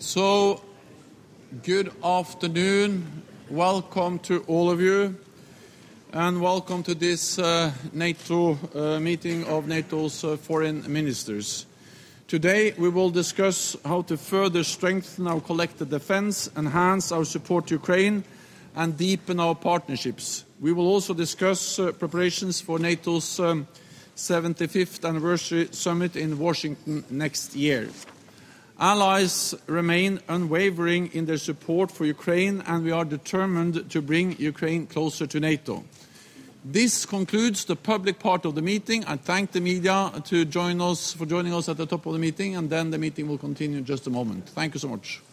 So, good afternoon. Welcome to all of you, and welcome to this NATO meeting of NATO's foreign ministers. Today we will discuss how to further strengthen our collective defense, enhance our support to Ukraine, and deepen our partnerships. We will also discuss preparations for NATO's 75th anniversary summit in Washington next year. Allies remain unwavering in their support for Ukraine, and we are determined to bring Ukraine closer to NATO. This concludes the public part of the meeting. I thank the media for joining us at the top of the meeting, and then the meeting will continue in just a moment. Thank you so much.